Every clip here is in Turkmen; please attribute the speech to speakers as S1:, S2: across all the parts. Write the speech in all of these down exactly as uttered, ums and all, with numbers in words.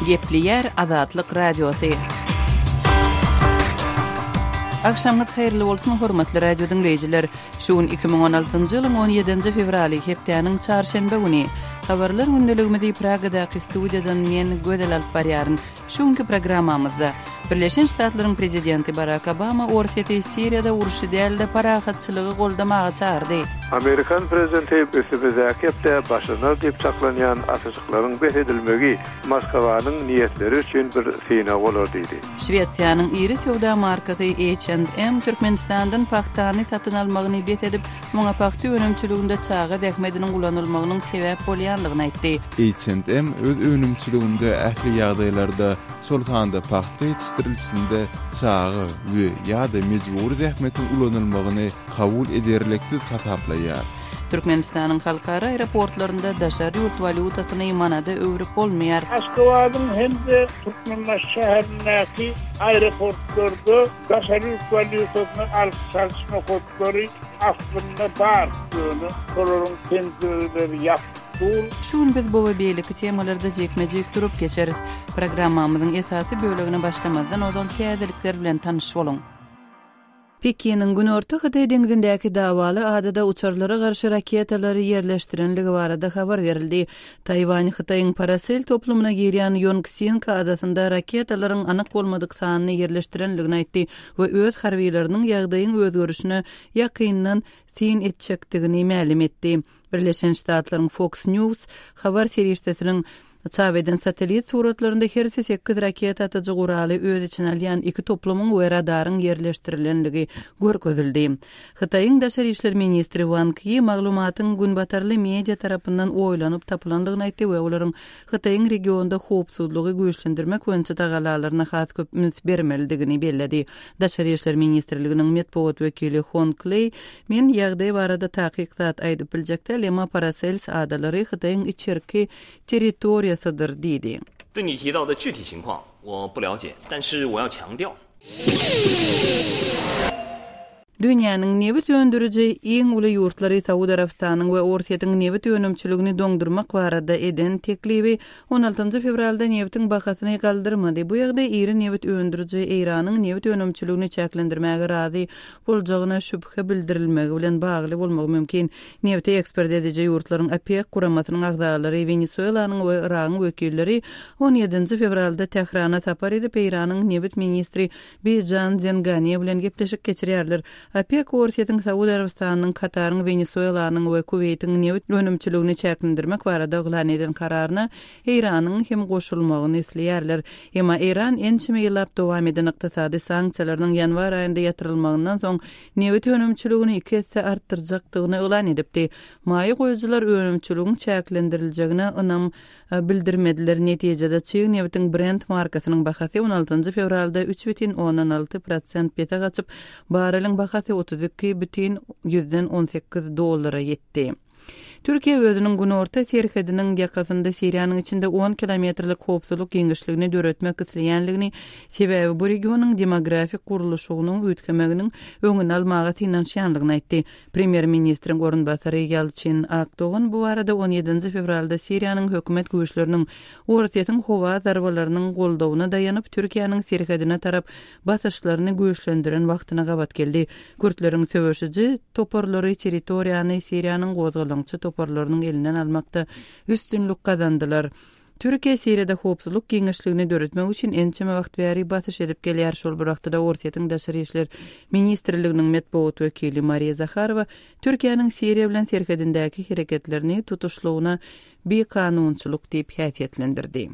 S1: Gepli yer Azatlyk Radiosu. Akşamyk hayrly bolsun hormatly radio dinleyijiler. Şuun iki ming on altyncı ýylyň on ýedinji fevraly hepdeniň çarşembe güni habarlar gündeligimizi Pragadaky studiýadan men gödel alyp barýaryn. Şuňky programmamyzda Birleşen Ştatlaryň prezidenti Barack Obama ortaýa Siriýada uruşy dälde parahatçylygy goldamagy çağırdy.
S2: Amerikan prezidenti Ösebezakepde başlanır diýip çaklanýan asyjyklaryň beredilmegi Moskwanyň niýetleri üçin bir syna bolar diýdi.
S1: Şwetsiýanyň iri sowda markasy H and M Türkmenistandan paxtany satyn almagyny bet edip, muňa paxty önümçiliginde çağa däkmediniň gulanylmagynyň sebäp bolýanlygyny aýtdy.
S3: H and M öz önümçiliginde ähli ýagdaýlarda solhanda paxty yetiştirilişinde çağı we ýa-da mejburi däkmediniň ulanylmagyny kabul ederlikdi tataplaýar.
S1: Türkmenistanyň halkara aeroportlarynda daşary ýurt walutasyny manada öwrüp bolmaýar.
S4: Aşgabatdyň hemde Türkmenbaş şäherindäki aeroportlarda daşary ýurt walutasyny alyp çalyşma kodlary aslynda bar. Şolaryň tendürleri ýapdy.
S1: Şuň biz bu we beýleki temalarda jekmejek durup geçeriz. Programmamyzyň esasy bölegine başlamazdan ozon täzelikler bilen tanyşyp bolun. Pekinin günorta Xitay deňizindäki dawaly adada uçarlara garşy raketalary ýerleşdirenligi barada habar berildi. Taywan Xitaýyň parasel toplumuna girýän Yongxin adasynda raketalaryň anyk bolmadyk sanyny ýerleşdirenligini aýtdy we öz harbiýleriniň ýagdaýyň özgörüşine ýakyndan tin etjekdigini ma'lum etdi. Birleşen Ştatlaryň Fox News habar serýesiniň Çaweden satelit suratlarında her sekiz raket atıcı guraly öz içine alýan iki toplumyň we radaryň ýerleşdirilenligi görkezildi. Xitaýyň daşary işler ministri Wang Yi maglumatyň günbatarly media tarapyndan oýlanyp tapylandygyny aýtdy we olaryň Xitaýyň regionda howpsuzlygy güýçlendirmek boýunça tagalaryna has köp üns bermelidigini bellädi. Daşary işler ministrliginiň medpuat wekili Hon Clay men ýagdaý barada taqiqat aýdyp biljekde lema parasels adalary Xitaýyň içerki territoriýa
S5: 对你提到的具体情况我不了解，但是我要强调
S1: Dünýäniň nebit öndürüji iň uly ýurtlary Saudi Arabistanyň we Orsiýatyň nebit önümçiligini doňdurmak barada eden teklibi on altyncı fevralda nebitiň bahasyny galdyrmady. Bu ýagda iri nebit öndürüji Iranyň nebit önümçiligini çäklendirmäge razy boljagyna şüphe bildirilmegi bilen bagly bolmagy mümkin. Nebit ekspert ediji ýurtlaryň OPEC kuramasynyň agzalary Venezuelanyň we Iranyň wekilleri on ýedinji fevralda Tehrana sapar edip Iranyň nebit ministri Bijan Zengani bilen gepleşik geçirýärler. OPEC Orsiýatyň Saudi Arabistanyň, Kataryň, Venezuelanyň we Kuweytiň nebit önümçiligini çäklendirmek barada glan eden kararyna Iranyň hem goşulmagyny isleýärler. Emma Iran ençime ýyllap dowam eden ykdysady sanksiýalaryň ýanwar aýynda ýatrylmagyndan soň nebit önümçiligini iki hisse artdyrjakdygyny elan edipdi. Maýy goýucular önümçiliginiň çäklendirilmegine ynam bildirmediler. Netijede çyň nebitiň Brent markasynyň bahasy on altyncı fevralda üç бүтүн onan alty prosent bete gaçyp barelyň bahasy otuz iki бүтүn yüzden on sekiz dollara ýetdi. Türkiýe özüniň günorta serhediniň ýakasynda Siriýanyň içinde on kilometrlik howpsuzlyk geňişligini döretmek isleýänligini, sebäbi bu regionyň demografik guruluşynyň ötkemeginiň öňüni almagy tinanşýanlygyny aýtdy. Premier ministriň orunbasary Yalçin Akdogan bu arada on ýedinji fevralda Siriýanyň hökümet güýçleriniň Orsiýatyň howa zarbalarynyň goldawyna daýanyp Türkiýanyň serhedine tarap basyşlaryny güýçlendiren wagtyna gabat geldi. Kürtleriň söwüşiji toporlary territoriýany Siriýanyň gozgalançy toporlarynyň elinden almakda üstünlük kazandylar. Türkiýe Siriýada howpsuzlyk geňişligini döretmek üçin ençeme wagt bäri basyş edip gelýär. Şol bir wagtda Orsiýatyň daşary işler ministrliginiň medpuat wekili Mariya Zakharova Türkiýanyň Siriýa bilen serhedindäki hereketlerini tutuşlugyna bekanunçylyk diýip häsiýetlendirdi.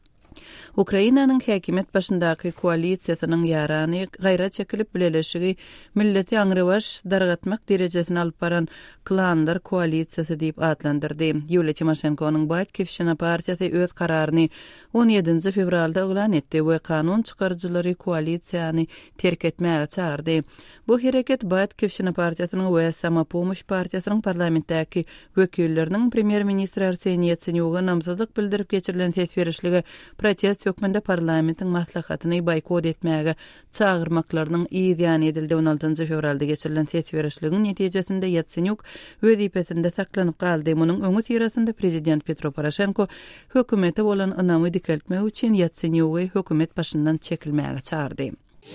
S1: Ukrainanyň häkimet başyndaky koalisiýasynyň ýarany gaýrat çekilip bileleşigi milleti aňrywaş dargatmak derejesine alyp baran klanlar koalisiýasy diýip adlandyrdy. Ýulia Tymoshenkonyň Batькivщина partiýasy öz kararyny on ýedinji fevralda elan etdi we kanun çykarjylary koalisiýany terk etmäge çağırdy. Bu hereket Batькivщина partiýasynyň we Samopomosh partiýasynyň parlamentdäki wekilleriniň premier ministri Arseniy Yatsenyuga namsazlyk bildirip geçirilen ses berişligi protest hökümende parlamentin maslahatyny boykot etmäge çağırmaklarynyň ýan edildi. on altynjy fevralda geçirilen seçberişligiň netijesinde Yatsenyuk wezipesinde saklanyp galdy. Munyň öňü sirasynda prezident Petro Poroshenko hökümete bolan ynamy dikeltmek üçin Yatsenyugy hökümet başyndan çekilmäge çağırdy.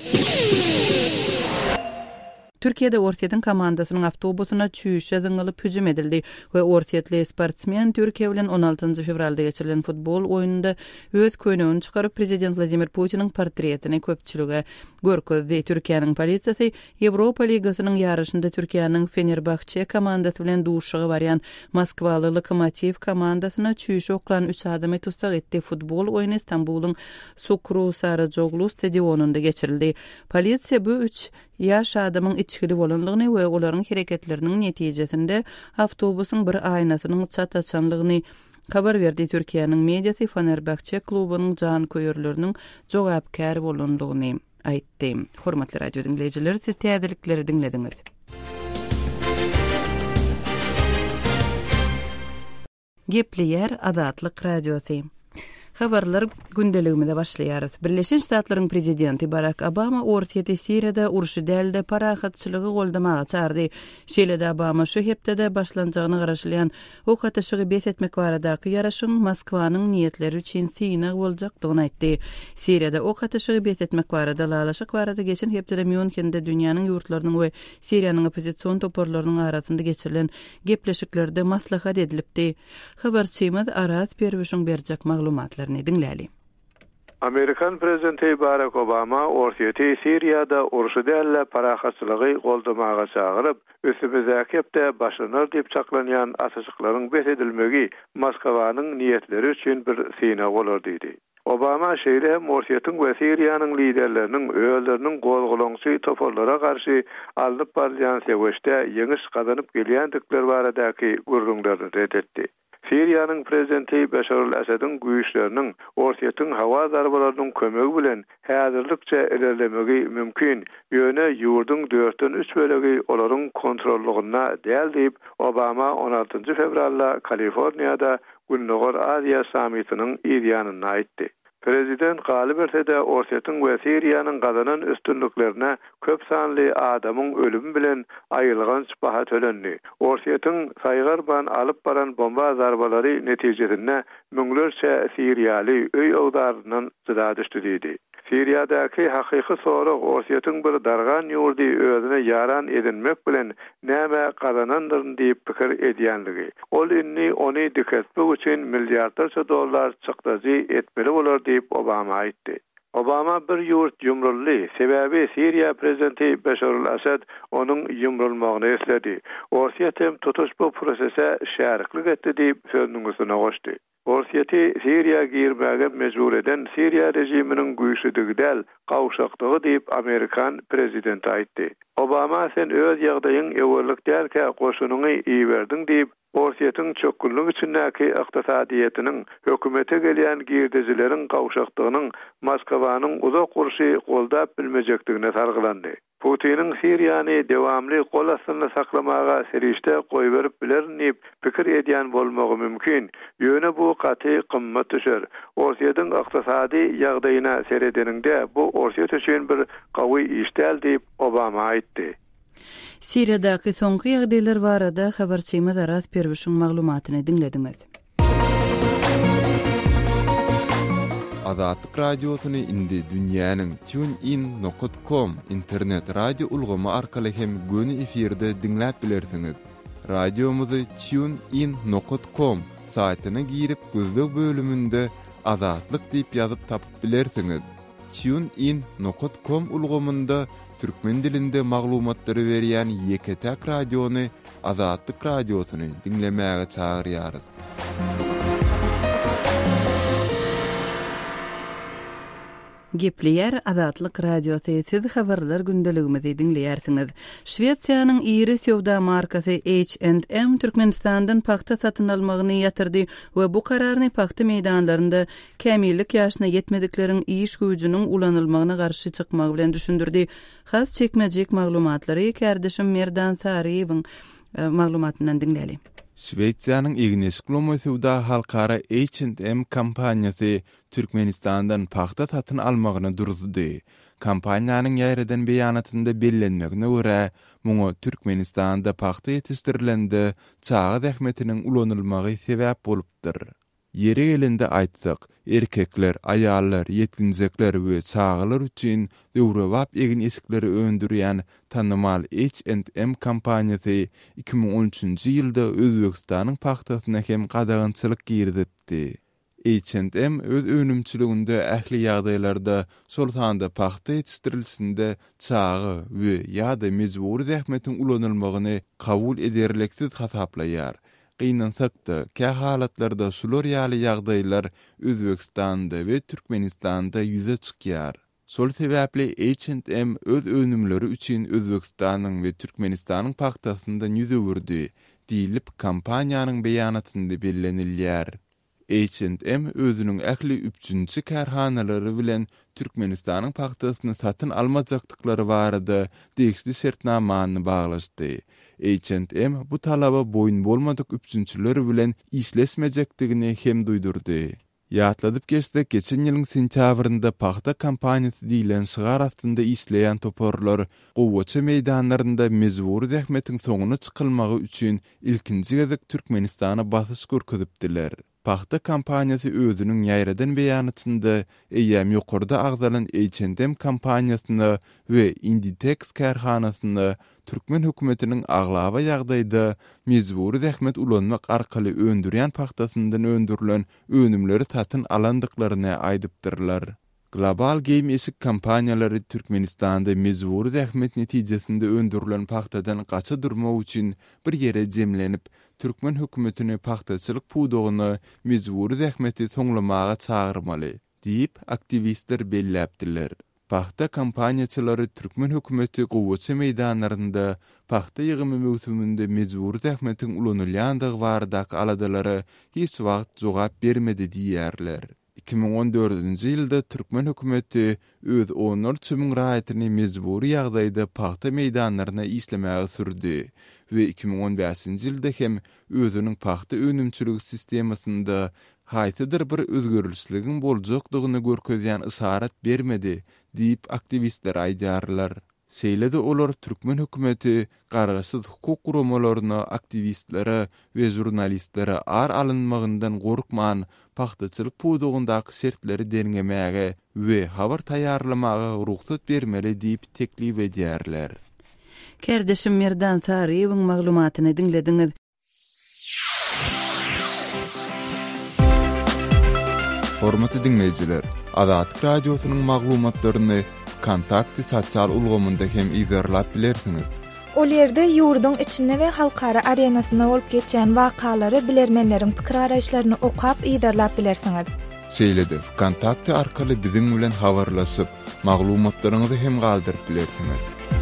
S1: Türkiýede Orsiýetiň komandasynyň awtobusyna çüýüşe zyňylyp hüjüm edildi we Orsiýetli sportsmen Türkiýe bilen on altynjy fevralda geçirilen futbol oýununda öz köynegini çykaryp prezident Vladimir Putiniň portretini köpçülige görkezdi. Türkiýanyň polisiýasy Ýewropa ligasynyň ýarışynda Türkiýanyň Fenerbahçe komandasy bilen duşugy barýan Moskwaly Lokomotiv komandasyna çüýüşe oklan üç adamy tutsak etdi. Futbol oýuny Istanbulyň Sukru Sarajoglu stadionunda geçirildi. Polisiýa bu üç ýaş adamyň içkili bolanlygyny we olaryň hereketleriniň netijesinde awtobusyň bir aýnasynyň çataçanlygyny habar berdi. Türkiýanyň mediasy Fenerbahçe klubynyň jan köýürleriniň jogapkär bolandygyny aýtdy. Hormatly radio dinleýijiler, siz täzelikleri dinlediňiz. Gepli ýer Azatlyk radiosy. Habarlar gündeligimizde başlaýarys. Birleşen Ştatlaryň prezidenti Barack Obama Orsiýeti Siriýada uruşy dälde parahatçylygy goldamaga çağırdy. Şeýle-de Obama şu hepde başlanjagyny garaşlayan ok atyşygy bes etmek baradaky ýaraşyň Moskwanyň niýetleri üçin synak boljakdygyny aýtdy. Siriýada ok atyşygy bes etmek barada lalaşyk barada geçen hepde Münchende dünýäniň ýurtlarynyň we Siriýanyň opozisiýon toparlarynyň arasynda geçirilen gepleşiklerde maslahat edilipdi. Habarçymyz Aras Perwişiň berjek maglumatlar dinläli.
S2: Amerikan prezidenti Barack Obama Orsiýeti Siriýada uruşy dälle parahatçylygy goldamaga çağıryp, ösübezäki hepde başlanır diýip çaklanýan asyşyklaryň bes edilmegi Moskwanyň niýetleri üçin bir syna bolar diýdi. Obama şeýle hem Orsiýetiň we Siriýanyň liderleriniň öýleriniň golgulaňçy toparlara garşy alyp barýan seweşde ýeňiş gazanyp gelýändikleri baradaky gurrunlaryny redetdi. Siriýanyň prezidenti Beşar el-Esad'ın güýçleriniň Orsiýetiň hawa zarbalarynyň kömegi bilen häzirlikçe ilerlemegi mümkin. Ýöne ýurdun dörtten üç bölegi olaryň kontrollygyna däl diýip Obama on altynjy fevralda Kaliforniýada Günnogor Aziýa sammitiniň ýanyna aýtdy. Prezident galyp etse-de Orsiýetiň we Siriýanyň gazanan üstünliklerine köp sanly adamyň ölümi bilen aýylgan baha tölendi. Orsiýetiň saýgarban alyp baran bomba zarbalary netijesinde müňlerçe Siriýaly öý owdarynyň zyda düşdi diýdi. Siriýadaky hakyky sorag Orsiýetiň bir dargan ýurdy özüne yaran edinmek bilen näme gazanandyr diýip pikir edýänligi. Ol inni ony diketmek üçin milliardarça dollar çykdyjy etmeli bolar diýip Obama aýtdy. Obama bir ýurt ýumrully, sebäbi Siriýa prezidenti Beşar el-Esad onuň ýumrulmagyny esledi. Orsiýetem tutuş bu prosese şäriklik etdi diýip sözüniň üstüne goşdy. Orsiýeti Siriýa girmäge mejbur eden Siriýa rejiminiň güýçlüdigi däl gawşakdygy diýip Amerikan prezidenti aýtdy. Obama sen öz ýagdaýyň ewellik dälkä goşunyňy iýberdiň diýip Orsiýetiň çökünlügi içindäki ykdysadiýetiniň hökümete gelýän girdejileriň gawşakdygynyň Moskwanyň uzak uruşy goldap bilmejekdigine sargylandy. Putiniň Siriýany dewamly gol astyna saklamaga serişde goýberip bilerni pikir edýän bolmagy mümkin. Ýöne bu gaty gymmat düşer. Orsiýetiň ykdysady ýagdaýyna seredeninde bu Orsiýet üçin bir gawy iş däl diýip Obama aýtdy.
S1: Siriýadaky soňky ýagdaýlar barada habarçymyz Aras Perwişiň maglumatyny dinlediňiz.
S3: Azatlyk radiosyny indi dünýäniň TuneIn nokta com internet radio ulgamy arkaly hem göni efirde dinläp bilersiňiz. Radiomuzy TuneIn nokta com saýtyna girip gözlük bölümünde Azatlyk diýip ýazyp tapyp bilersiňiz. TuneIn nokta com ulgamynda türkmen dilinde maglumatlary berýän Ýeketäk radiony Azatlyk radiosyny dinlemäge çagyrýarys.
S1: Gepli ýer Azatlyk radiosy, siz habarlar gündeligimizi dinleýärsiňiz. Şwetsiýanyň iri sowda markasy H and M Türkmenistandan paxta satyn almagyny ýatyrdy we bu kararny paxta meýdanlarynda kämillik ýaşyna ýetmedikleriň iş güýjüniň ulanylmagyna garşy çykmak bilen düşündirdi. Has çekmejek maglumatlary kärdeşim Merdan Saryýewiň maglumatyndan dinläli.
S3: Şweýtsiýanyň Ignis Glomosuwda halkara H and M kampanýasy Türkmenistandan paxta satyn almagyny duruzdy. Kampaniýanyň ýerden beýanatynda bellenmegine görä, muňa Türkmenistanda paxta ýetişdirilende çağa zähmetiniň ulanylmagy sebäp bolupdyr. Yeri gelende aýtsak, erkekler, aýallar, ýetginjekler we çağalar üçin döwrewap egin esikleri öndürýän tanymal H and M kampaniýasy iki ming on üçünji ýylda Özbegistanyň paxtasyna hem gadagynçylyk girdipdi. H and M öz önümçiliginde ähli ýagdaýlarda soltanda paxta ýetişdirilsinde çağı we ýa-da mejburi zähmetiň ulanylmagyny kabul ederleksiz hasaplaýar. Gynansak-da, kä halatlarda şular ýaly ýagdaýlar Özbegistanda we Türkmenistanda ýüze çykýar. Sol sebäpli H and M öz önümleri üçin Özbegistanyň we Türkmenistanyň paxtasyndan ýüze wurdy, diýilip kampaniýanyň beýanatynda bellenilýär. H and M özüniň ähli üçünçi karhanalary bilen Türkmenistanyň paxtasyny satyn almajakdyklary barada degişli şertnamany baglaşdy. H and M bu talaba boyun bolmadyk üçünçiler bilen işleşmejekdigini hem duýdurdy. Ýatladyp geçsek, geçen ýylyň sentýabrynda paxta kampaniýasy diýilen şygar astynda işleýän toporlar Gowaça meýdanlarynda mejburi zähmetiň soňuna çykylmagy üçin ilkinji gezek Türkmenistana basyş görkezipdiler. Paxta kampaniýasy özüniň ýaýradan beýanatynda eýäm ýokarda agzalan H and M kampaniýasyny we Inditex karhanasyny Türkmen hökümetiniň aglaba ýagdaýda mejburi zähmet ulanmak arkaly öndürýän paxtasyndan öndürilen önümleri satyn alandyklaryny aýdypdyrlar. Global Game Esik kampaniýalary Türkmenistanda mejburi zähmet netijesinde öndürilen paxtadan gaça durmak üçin bir ýere jemlenip, Türkmen hökümetini paxtaçylyk pudugyny mejburi zähmeti soňlamaga çağırmaly, diýip aktivistler belläpdiler. Paxta kampaniýaçylary Türkmen hökümeti Gowaça meýdanlarynda paxta ýygymy mewsumynda mejburi zähmetiň ulanylýandygy barada aladylary hiç wagt jogap bermedi diýerler. iki ming on dördünji ýylda Türkmen hökümeti öz on dört min raýatyny mejburi ýagdaýda paxta meýdanlaryna islemäge sürdi we iki ming on beşinji ýylda hem özüniň paxta önümçilik sistemasynda haýsydyr bir özgörüşligiň boljakdygyny görkezýän isarat bermedi, diýip aktivistler aýdarlar. Şeýle-de olar Türkmen hökümeti garaşsyz hukuk guramalaryna, aktivistlere we jurnalistlere ar alınmagyndan gorkman, paxtaçylyk pudugyndaky şertleri derňemäge we habar taýýarlamaga ruhsat bermeli diýip teklip edýärler.
S1: Kerdeşim Merdan Sariýewiň maglumatyny dinlediňiz.
S3: Hormatly dinleýijiler, Azatlyk radiosynyň maglumatlaryny Kontakty sosial ulgamynda hem izlerläp bilersiňiz.
S6: Ol ýerde ýurdun içinde we halkara arenasyna bolup geçen wakalary bilermenleriň pikir araýşlaryny okap izlerläp bilersiňiz.
S3: Şeýle-de Kontakty arkaly biziň bilen habarlaşyp, maglumatlaryňyzy hem galdyryp bilersiňiz.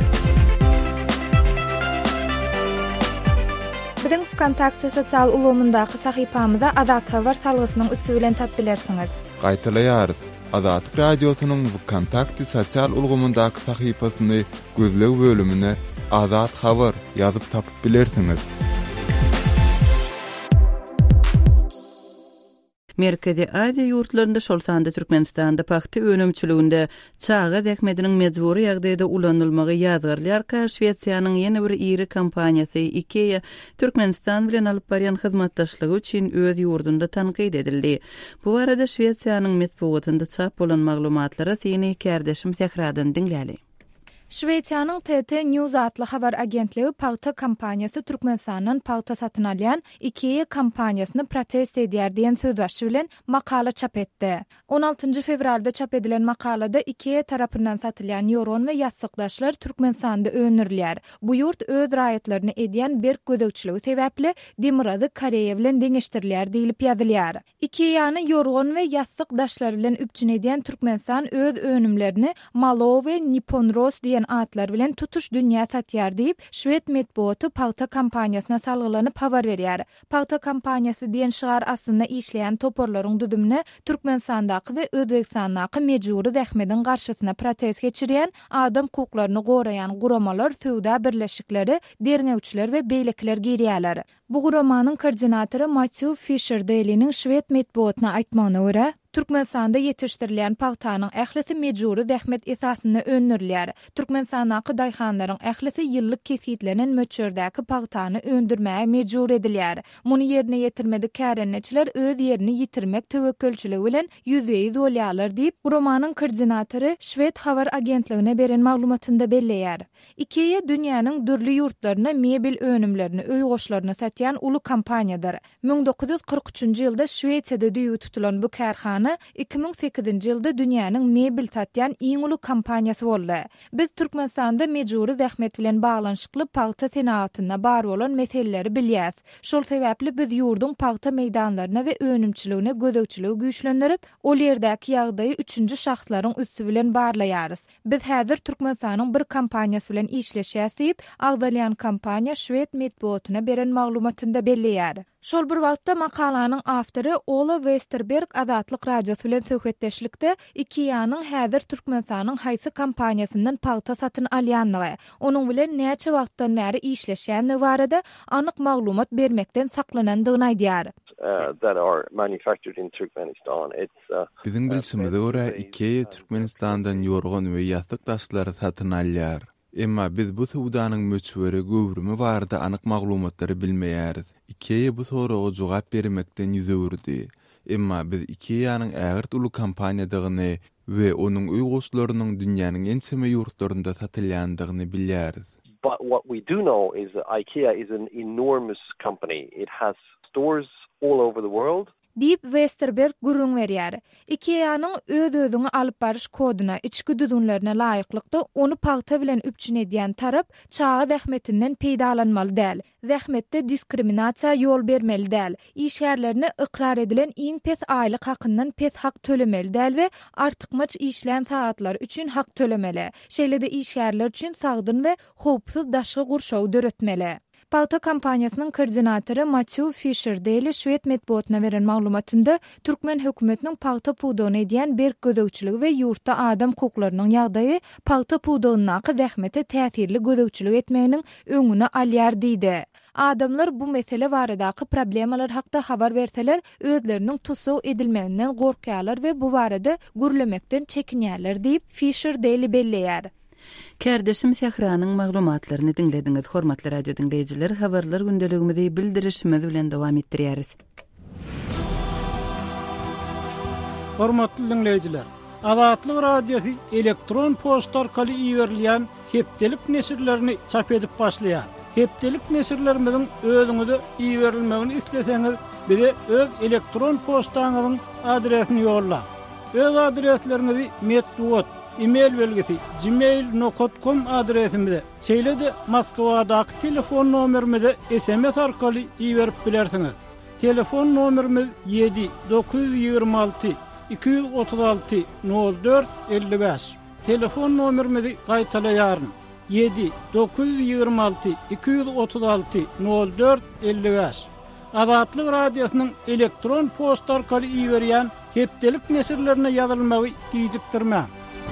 S6: Biziň Kontakty sosial ulgamyndaky sahypamyza Azat Habar salgysynyň üstü bilen tap bilersiňiz.
S3: Gaýtalaýarys. Azatlyk radiosynyň Kontakty sosial ulgamyndaky sahypasyny gözlew bölümine Azat Habar ýazyp tapyp bilersiňiz.
S1: Merkezi Aziýa ýurtlarynda şolsanda Türkmenistanda paxta önümçiliginde çağa zähmetiniň mejburi ýagdaýda ulanylmagy ýazgyrlar ka Şweýtsiýanyň ýene bir iri kampaniýasy IKEA Türkmenistan bilen alyp barýan hyzmatdaşlygy üçin öz ýurdunda tanqid edildi. Bu arada Şweýtsiýanyň metbuatynda çap bolan maglumatlara seni Kerdeşim Sehradan dinläli.
S6: Şweýtsiýanyň T T News adly habar agentligi paxta kampaniýasy Türkmenistanyň paxta satyn alýan IKEA kampaniýasyny protest edýär diýen söz başy bilen makala çap etdi. on altynjy fevralda çap edilen makalada IKEA tarapyndan satylýan ýoron we ýazsykdaşlar Türkmenistanda öňürilýär. Bu ýurt öz raýatlaryny edýän berk gödökçiligi sebäpli Demirazy Koreýa bilen deňeşdirilýär diýilip ýazylýar. IKEA-ny ýoron we ýazsykdaşlar bilen üpçün edýän Türkmenistan öz önümlerini Malo we Nippon Ros diýen atlar bilen tutuş dünýä satýar diýip Şwed metbuaty paxta kampaniýasyna salgylanyp habar berýär. Paxta kampaniýasy diýen şygar aslynda işleýän toporlaryň düdümine Türkmenistandaky we Özbegistandaky mejburi zähmetiň garşysyna protest geçirýän adam hukuklaryny goraýan guramalar, söwda birleşikleri, derňewçiler we beýlekler girýärler. Bu romanın koordinatoru Matthew Fisher Daly'nin Şwed metbuatına aýtmagyna görä, Türkmenistanda yetişdirilen paýtanyň ählisi mejburi zähmet esasyna öndürilýär. Türkmenistanyň daýhanlaryň ählisi ýyllyk kesitlenen möçürdäki paýtany öndürmäge mejbur edilýär. Muny ýerine ýetirmedi kärenneçiler öz ýerini ýitirmek töwekkülçiligi bilen ýüzüýi bolýarlar diýip romanyň koordinatory Şwed habar agentligine beren maglumatynda belleýär. IKEA dünýäniň dürli ýurtlaryna mebel önümlerini öý goşlaryna satýan uly kompaniýadyr. ming dokuz ýüz kırk üçinji ýylda Şweýçede düýü tutulan bu kärhana iki ming sekizinji ýylda dünýäniň mebel satýan iň uly kompaniýasy boldy. Biz Türkmenistanda mejburi zähmet bilen baglanyşykly paýta senatyna bar bolan meseleleri bilýäs. Şol sebäpli biz ýurdun paýta meýdanlaryna we önümçiligine gözegçiligi güýçlendirip, ol ýerdäki ýagdaýy üçünji şahslaryň üstü bilen barlaýarys. Biz häzir Türkmenistanyň bir kompaniýasy bilen işleşýäs diýip, agdalýan kompaniýa Şwed metbuatyna beren maglumatynda belleýär. Şol bir wagtda makalanyň awtory Ola Westerberg Azatlyk radiosu bilen söhbetdeşlikde IKEA-nyň häzir Türkmenistanyň haýsy kompaniýasyndan paýta satyn alýanlygy, onuň bilen näçe wagtdan bäri işleşýänligi barada anyk maglumat bermekden saklanandygyny aýdýar.
S7: Uh, that are manufactured in Turkmenistan. It's uh,
S3: Biziň bilşimizde görä IKEA Türkmenistandan ýorgan we ýastyk daşlary satyn alýar. Emma biz bu sowdanyň möçberi göwrümi barada anyk maglumatlary bilmeýäris. IKEA bu soraga jogap bermekden ýüzürdi. Emma biz IKEA-nyň ägirt uly kompaniýadygyny we onuň öý goşlarynyň dünýäniň en çeme ýurtlarynda satylýandygyny bilýäris.
S7: But what we do know is that IKEA is an enormous company. It has stores all over the world.
S6: Deep Westerberg gurrun berýär. IKEA-nyň öz-özüňe alyp barış koduna, içki düzünlerine laýyklykda onu paýta bilen üpçün edýän tarap çağa zähmetinden peýdalanmaly däl. Zähmetde diskriminasiýa ýol bermeli däl. İş ýerlerine ikrar edilen iň pes aýlyk hakyndan pes hak tölemeli däl we artykmaç işlän saatlar üçin hak tölemeli. Şeýle-de iş ýerler üçin sagdyn we howpsuz daşgy gurşaw döretmeli. Paýta kompaniýasynyň koordinatory Matthew Fisher Daly Şwed metbuatyna beren maglumatynda Türkmen hökümetiniň paýta puwdagyny edýän berk gözegçiligi we ýurtda adam hukuklarynyň ýagdaýy paýta puwdagyna zähmete täsirli gözegçilik etmeginiň öňüne alýar diýdi. Adamlar bu mesele baradaky problemalar hakda habar berseler özleriniň tutsaw edilmeginden gorkýarlar we bu barada gürlemekden çekinýärler diýip Fisher Daly belleýär.
S1: Kärdeşim Sehranyň maglumatlaryny dinlediňiz. Hormatly radio dinleýijiler, habarlar gündeligimizi bildirişimiz bilen dowam etdirýäris.
S8: Hormatly dinleýijiler, Azatlyk radiosu elektron posta arkaly iýerilýän hepdelik nesirlerini çap edip başlaýar. Hepdelik nesirlerimiziň özüňize iýerilmegini isleseňiz, bize öz elektron postaňyzyň adresini ýolla. Öz adreslerinizi metbuat e-mail belgesi gmail nokta com adresimizde. Şeýle-de Moskwadaky telefon nomerimize S M S arkaly iýerip bilersiňiz. Telefon nomerimiz yedi dokuz yüz ýygrima alty iki yüz otuz alty nol dört elli beş. Telefon nomerimizi gaýtalaýaryn. yedi dokuz yüz ýygrima alty iki yüz otuz alty nol dört elli beş. Azatlyk radiosynyň elektron posta arkaly iýerýän hepdelik nesirlerine ýazylmagy gijikdirmä.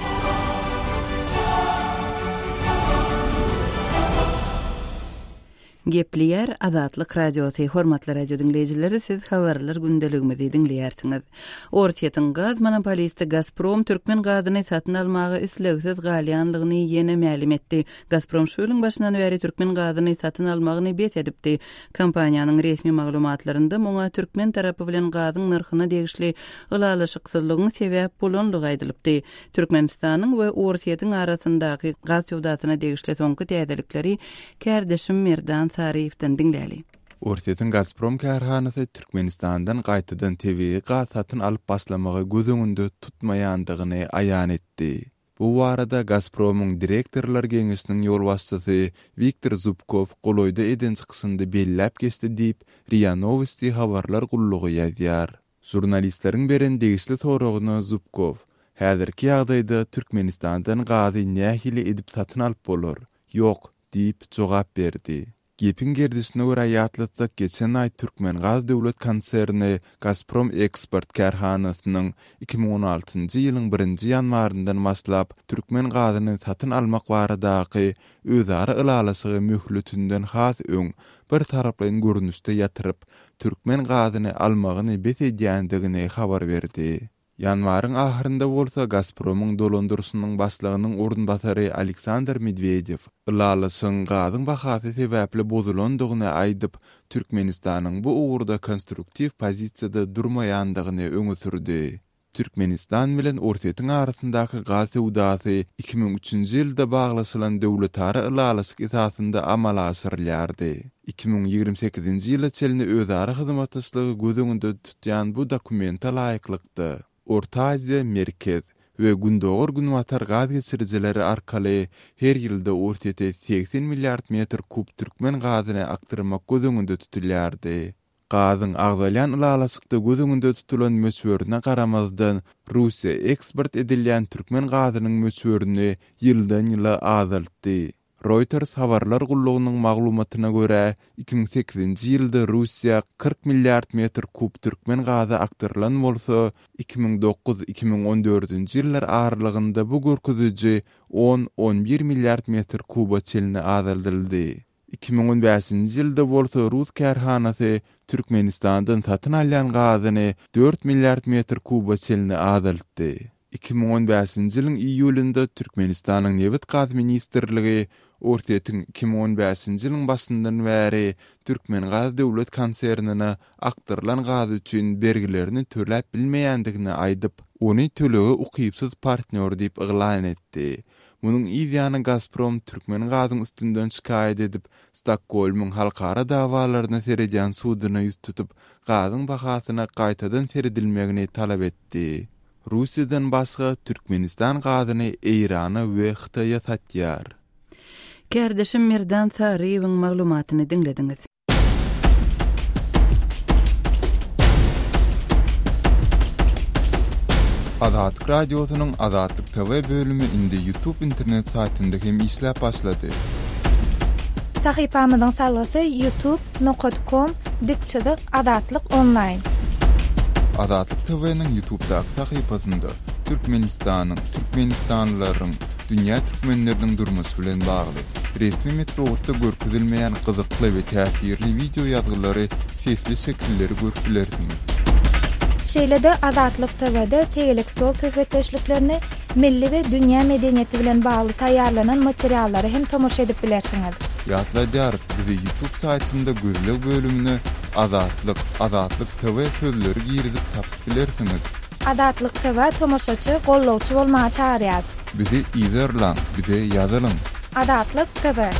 S1: Gepliýär Azatlyk radiosu. Hormatly radio dinleýijileri, siz habarlar gündeligimizi dinleýärsiňiz. Ortiýetiň gaz monopolisti Gazprom Türkmen gazyny satyn almagy islegsiz galýanlygyny ýene ma'lum etdi. Gazprom şu ýylyň başyndan beri Türkmen gazyny satyn almagyny bet edipdi. Kompaniýanyň resmi maglumatlarynda muňa Türkmen tarapy bilen gazyň narhyna degişli ılalaşyksyzlygyň sebäp bolanlygy aýdylypdy. Türkmenistanyň we Ortiýetiň arasyndaky gaz ýowdasyna degişli soňky täzelikleri kärdeşim Merdan Sarifden dinläli.
S3: Ortiýetiň Gazprom kärhanasy Türkmenistandan gaýtadan tebii gaz satyn alyp başlamagy gözüňünde tutmaýandygyny aýan etdi. Bu barada Gazpromyň direktorlar geňişiniň ýol başçysy Viktor Zubkov goloýda eden çykysynda bellep geçdi diýip R I A Novosti habarlar gullugy ýazýar. Jurnalistleriň beren degişli soragyna Zubkov häzirki ýagdaýda Türkmenistandan gazy nähili edip satyn alyp bolar? Ýok diýip jogap berdi. Gepin gerdisine göre ýatlatsak geçen ay Türkmen Gaz Döwlet konserni Gazprom Export Karhanasynyň iki bin on altyncy ýylyň birinji ýanwaryndan başlap Türkmen gazyny satyn almak baradaky özara ılalasy möhletünden has öň bir taraplaryň görnüşde ýatyryp Türkmen gazyny almagyny besedýändigini habar berdi. Yanwaryň ahyrynda bolsa Gazpromyň dolandyrşynyň başlygynyň orunbasary Aleksandr Medvedew ılalasyň gazyň bahasy sebäpli bozulandygyny aýdyp, Türkmenistanyň bu uğurda konstruktiv pozisiýada durmaýandygyny öňe sürdi. Türkmenistan bilen Ortaýyň arasyndaky gaz sewdasy iki bin üçünji ýylda baglaşylan döwletara ılalasy esasynda amala asyrylýardy. iki bin ýigirme sekizinji ýyla çelini özara hyzmatdaşlygy gözüňde tutýan bu dokumenta laýyklykdy. Orta Aziýa merkez we gündogor günwatar gaz geçirjileri arkaly her ýylda ortaýa seksen milliard metr kub türkmen gazyny aktyrmak gözüňde tutulýardy. Gazyň agzalyan ılalasykda gözüňde tutulan möswörüne garamazdan Russiýa eksport edilýän türkmen gazynyň möswörüni ýyldan ýyla azaltdy. Reuters habarlar gullugynyň maglumatyna görä iki bin sekizinji ýylda Russiýa kırk milliard metr kub türkmen gazy aktyrylan bolsa, iki bin dokuz iki bin on dördünji ýyllar aralygynda bu görkeziji on on bir milliard metr kuba çelini azaldyldy. iki bin on beşinji ýylda bolsa Rus karhanasy Türkmenistandan satyn alýan gazyny dört milliard metr kuba çelini azaltdy. iki bin on beşinji ýylyň iýulynda Türkmenistanyň Newit gaz ministrligi Ortaýyň iki bin on beşinji ýylyň başyndan bäri Türkmen Gaz Döwlet konsernine aktyrylan gaz üçin bergilerini töläp bilmeýändigini aýdyp, ony tölegi ukypsyz partner diýip yglan etdi. Munyň ýa-da Gazprom Türkmen gazyň üstünden şikayet edip, Stockholmyň halkara dawalaryna seredýän sudyna ýüz tutup, gazyň bahasyna gaýtadan seredilmegini talap etdi. Russiýadan başga Türkmenistan gazyny Eýrana we Hytaýa satýar.
S1: Kardeşim Merdan Sariýewiň maglumatyny dinlediňiz.
S3: Azatlyk radiosynyň Azatlyk T V bölümi indi YouTube internet saytynda hem işläp başlady.
S6: Sahypamyzyň salasy youtube nokta com dikçede Azatlyk online.
S3: Azatlyk T V'niň YouTube'daky sahypasynda Türkmenistanyň, Türkmenistanlylaryň, dünýä türkmenleriniň durmuşy bilen bagly resmi metodda görkezilmeýän gyzykly we täsirli video ýazgylary, sesli şekilleri görüpdilersiňiz.
S6: Şeýlede Azatlyk T V'de tegelik stol söhbetleşliklerini milli we dünýä medeniýeti bilen bagly taýýarlanan materiallary hem tomoşa edip bilersiňiz.
S3: Ýatlaýar, bizi YouTube saytynda gözlek bölümini Azatlyk, Azatlyk T V sözleri girizip tapyp bilersiňiz.
S6: Azatlyk T V tomoşaçy, gollawçy bolmagy çağırýar.
S3: Bizi izlerler, bize ýazylyň.
S6: Azatlyk T V.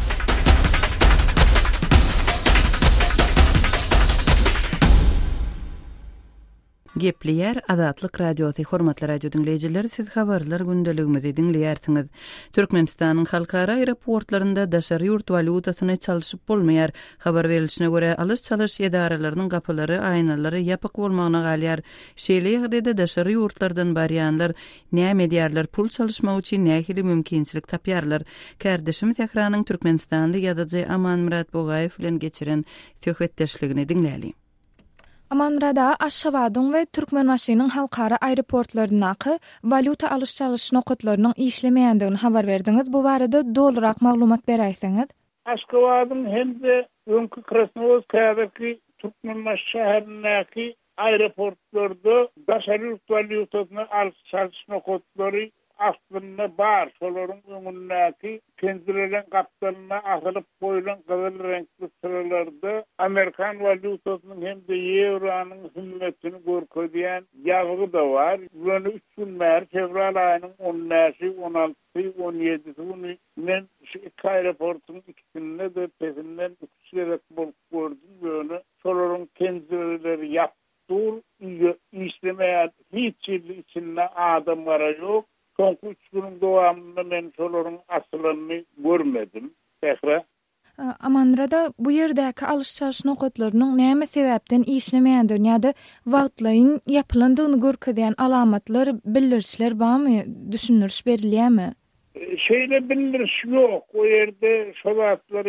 S1: Gepleýär Azatlyk radiosy hormatly radio dinleýijiler, siz habarlar gündeligimizi dinleýärsiňiz. Türkmenistanyň halkara aeroportlarynda daşary ýurt walutasyny çalyşyp bolmaýar. Habar berilişine görä alys çalyş edaralarynyň gapylary, aýnalary ýapyk bolmagyna galýar. Şeýle ýagdaýda daşary ýurtlardan barýanlar näme edýärler, pul çalyşmak üçin nähili mümkinçilik tapýarlar. Kardeşim Tehranyň Türkmenistanly ýazgysy Aman Murat Bogaýew bilen geçiren söhbetdeşligini dinläýäli.
S6: Amanrada Aşgabatyň we Türkmenbaşynyň halkara aeroportlarynaky valuta alyş çalyş nokatlarynyň işlemeýändigini habar berdiňiz. Bu barada dolarak maglumat beräýsiňiz.
S4: Aşgabatyň hem-de öňkü Krasnoyarskaýdaky Türkmenbaş şäherindäki aeroportlarda daşary valyutasyny alyş çalyş nokatlary aslında bar. Şolaryň öňündäki pencereden kaptalyna asylyp goýulan gyzyl renkli sıralarda Amerikan valyutasynyň hem de Euronyň himmetini görkezýän ýagy da bar. Bunu üç gün mer fevral aýynyň on beşi, on altysy, on ýedisi men şu aeroportyň ikisinde de pezinden üçlerek bolup gördüm. Bunu şolaryň pencereleri ýapdyr, işlemeýär, hiç içinde adamlara ýok. Son üç günün dowamında men şolaryň asylyny görmedim. Tehra.
S6: Amanrada bu ýerdäki alyş çalyş nokatlarynyň näme sebäpden işlemeýändigini ýa-da wagtlaryň ýapylandygyny görkezýän alamatlar, bildirişler barmy? Düşünürüş berilýärmi?
S4: Şeýle bildiriş ýok. O ýerde şolatlary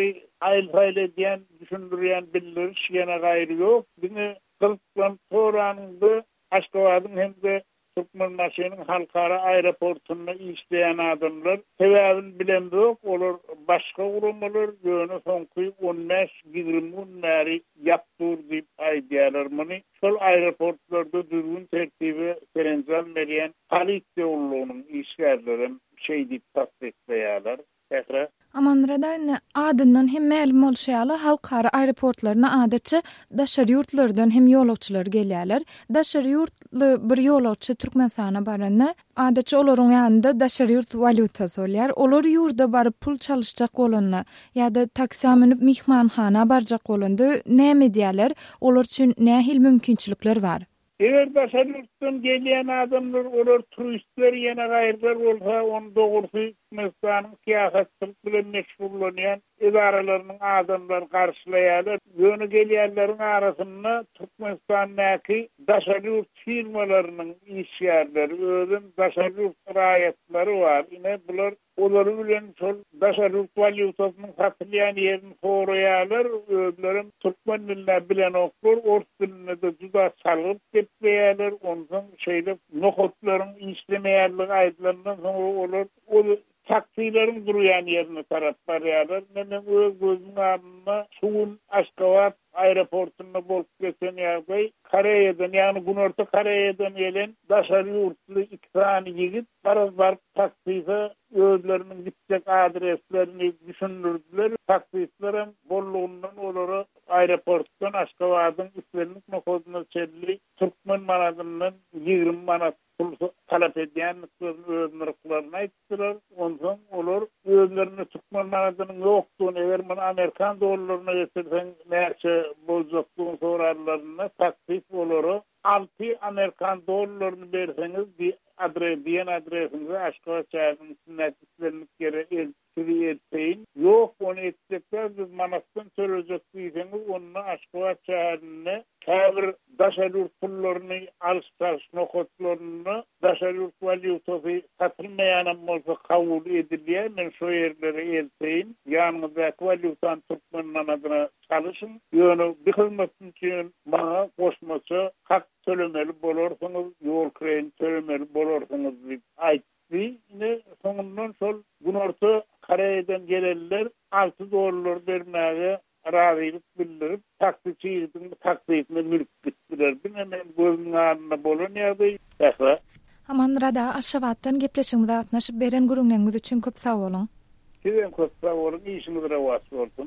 S4: aýl-aýl diýen, düşündürýän bildiriş ýene gaýry ýok. Bini kırklan soranyndy Aşgabatyň hemde Türkmenbaşynyň halkara aeroportuna işleýän adamlar sebäbini bilendik. Olar başga gurumlar ýöne soňky on beş ýygrimi näri ýapdyr diýip aýdýarlar. Muny şol aeroportlarda düzgün tertibi serenzal berýän polisiýa ulunyň işgärleri şey diýip tasdikleýärler. Tekrar
S6: Amanradan adından hem ma'lum bolşaýaly halkara aeroportlaryna adatça daşary ýurtlardan hem ýolagçylar gelýärler. Daşary ýurtly bir ýolagçy Türkmenistana baranda adatça olaryň ýanynda daşary ýurt walutasy bolýar. Olar ýurda baryp pul çalyşjak bolanda ýa-da taksiga minip mihmanhana barjak bolanda näme diýerler? Olar üçin nähil mümkinçilikler bar?
S4: Eger daşary ýurtdan gelýän adamlar olar turistler ýene gaýrlar bolsa, onu dogrusu Türkmenistanyň syýasatçylyk bilen meşgullanýan idaralarynyň adamlar garşylaýarlar. Ýöne gelýänleriň arasynda Türkmenistanyň daşary ýurt firmalarynyň işgärleri, özüm daşary ýurt raýatlary bar. Ine bular olary bilen şol daşary ýurt walyutasyny satylýan ýerini soraýarlar. Özlerim türkmen diline bilen oklar, ors diline de juda çalyp gitmeýärler. Ondan şeýle nohotlaryň işlemeýärligi aýdylanyň soňra olar ol taksilerin duruyan yerine taraf barýarlar. Menem öz gözüň ardyna suwun Aşgabat aeroportuna bolup geçen ýagdaý Koreýadan, ýani Günorta Koreýadan gelen daşary ýurtly iki tane ýigit baraz baryp takside özleriniň gitjek adreslerini düşündürdiler. Taksistler hem bolluğundan olary aeroportdan Aşgabatyň üstlenlik nokodyna çelli Türkmen manadynyň ýygrimi manat pul talap edýän özleriniň aýtdylar. Ondan olar özlerini Türkmen manadynyň ýokdugyny, eger mana Amerikan dollaryna getirseň näçe boljakdygyny sorarlaryna taksist olary altı Amerikan dollaryny berseňiz bir adres diýen adresinizi Aşgabat şäheriniň sünnetçilerini geri elçili etseýin. Ýok, onu etsekler biz manatdan törejek diýseňiz, onu Aşgabat şäherine käbir daşary ýurt pullaryny alýş-salyş nokotlaryny daşary ýurt walyutasy satylmaýan bolsa kabul edilýär. Men şo ýerlere elseýin, ýanyňyzdaky walyutany Türkmen manadyna çalyşyň. Ýöne bir hyzmatçy üçin maňa goşmaça hak tölemeli bolarsyňyz, ýol kireýini tölemeli bolarsyňyz diýip aýtdy. Ne soňundan şol Günorta Koreýadan gelenler altı dollar bermäge razylyk bildirip taksiçiýiň taksisini mülk bitdiler. Hemen gözüň ardyna bolan ýagdaý. Tähra.
S6: Amanrada Aşgabatdan gepleşiňizde gatnaşyp beren gürüňiňiz üçin köp sag bolun.
S4: Sizem köp sag bolun, işiniz rewas bolsun.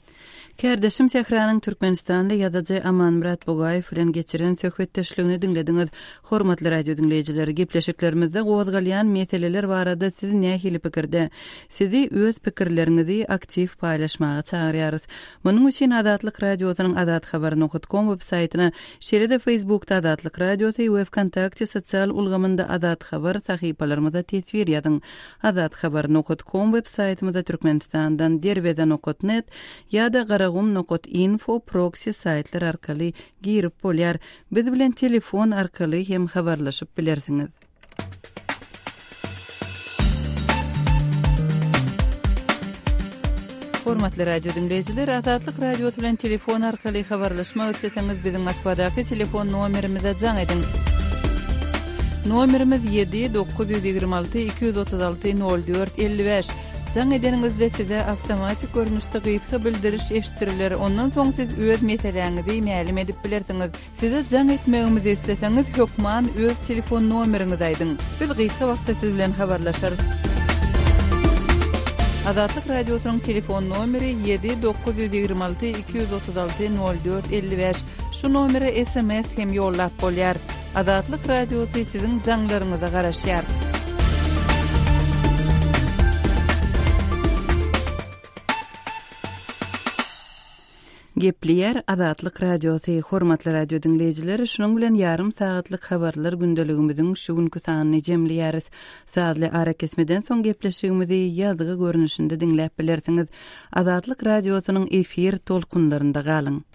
S1: Kärdeşim Tehranyň Türkmenistanly ýazyjy Amanmurat Bogaýew bilen geçiren söhbetdeşligini dinlediňiz. Hormatly radio dinleýijileri, gepleşiklerimizde gowazgalýan meseleler barada siz nähili pikirde? Sizi öz pikirleriňizi aktiv paýlaşmaga çagyrýarys. Munyň üçin Adatlyk radiosynyň adat habar nokta com websaýtyna, şeýle-de Facebookda Adatlyk radiosy we Wkontakte sosial ulgamynda Adat habar sahypalarymyza tesbir ýazyň. Adat habar nokta com websaýtymyza Türkmenistandan derweden nokta net ýa-da Gum nokot info proxy saytlar arkaly girip bolýar. Biz bilen telefon arkaly hem habarlaşyp bilersiňiz. Hormatly radio dinleýijiler, Adatlyk radiosy bilen telefon arkaly habarlaşmak isteseňiz biziň Moskvadaky telefon nomerimize jaň ediň. Nomerimiz yedi dokuz yüz ýygrimi alty iki yüz otuz alty nol dört elli beş. Jaň edeningizde size awtomatik görnüşde gyýtgy bildiriş eşitdiriler. Ondan soň siz öz meseleňizi ma'lum edip bilersiňiz. Size jaň etmegimizi isteseňiz, hökman öz telefon nomeriňizi aýdyň. Biz gyýtgy wagtda siz bilen habarlaşarys. Adatlyk radiosynyň telefon nomeri yedi dokuz yüz ýygrimi alty iki yüz otuz alty nol dört elli beş. Şu nomere S M S hem ýollap bolýar. Adatlyk radiosy siziň jaňlaryňyza garaşýar. Gepliyer Adatlyk radiosy, hormatly radio dinleýijileri, şunuň bilen ýarym sagatlyk habarlar gündeligimiziň şu günkü sanyny jemleýäris. Saatly ara kesmeden soň gepleşigimizi ýazgy görnüşinde dinläp bilersiňiz. Adatlyk radiosynyň efir tolkunlarynda galyň.